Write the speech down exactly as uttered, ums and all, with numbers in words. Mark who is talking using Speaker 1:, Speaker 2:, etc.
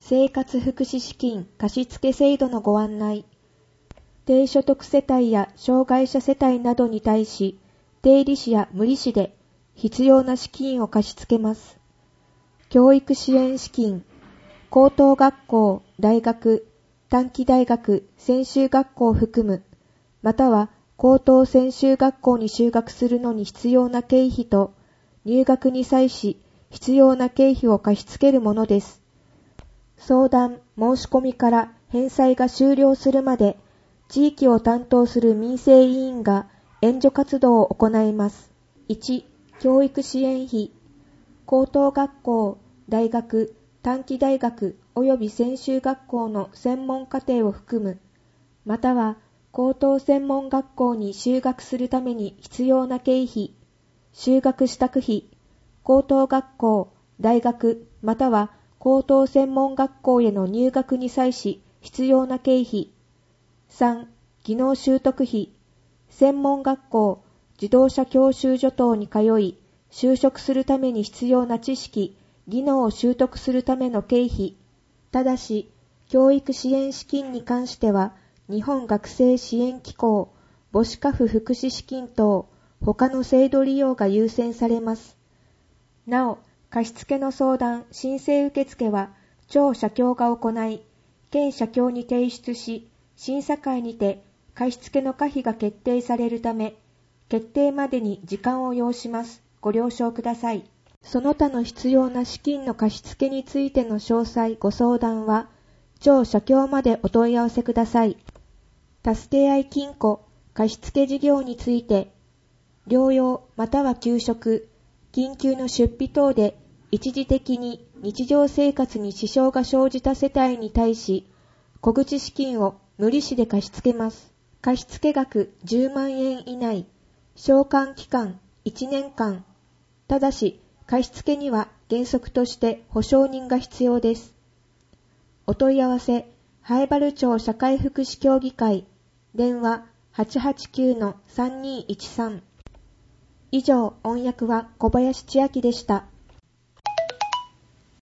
Speaker 1: 生活福祉資金貸付制度のご案内。低所得世帯や障害者世帯などに対し、低利子や無利子で必要な資金を貸し付けます。教育支援資金、高等学校、大学、短期大学、専修学校を含む、または高等専修学校に修学するのに必要な経費と、入学に際し必要な経費を貸し付けるものです。相談、申し込みから返済が終了するまで、地域を担当する民生委員が援助活動を行います。いち、教育支援費、高等学校、大学、短期大学及び専修学校の専門課程を含む、または高等専門学校に修学するために必要な経費、修学支度費、高等学校、大学、または高等専門学校への入学に際し必要な経費。さん、技能習得費、専門学校、自動車教習所等に通い、就職するために必要な知識、技能を習得するための経費。ただし、教育支援資金に関しては、日本学生支援機構、母子家父福祉資金等、他の制度利用が優先されます。なお、貸付の相談、申請受付は、庁社協が行い、県社協に提出し、審査会にて貸付の可否が決定されるため、決定までに時間を要します。ご了承ください。その他の必要な資金の貸付についての詳細ご相談は、庁社協までお問い合わせください。助け合い金庫貸付事業について、療養または休職、緊急の出費等で一時的に日常生活に支障が生じた世帯に対し、小口資金を無利子で貸し付けます。貸付額じゅうまんえん以内、償還期間いちねんかん。ただし、貸付には原則として保証人が必要です。お問い合わせ、南風原町社会福祉協議会、電話 はちはちきゅうのさんにいちさん。以上、音訳は小林千明でした。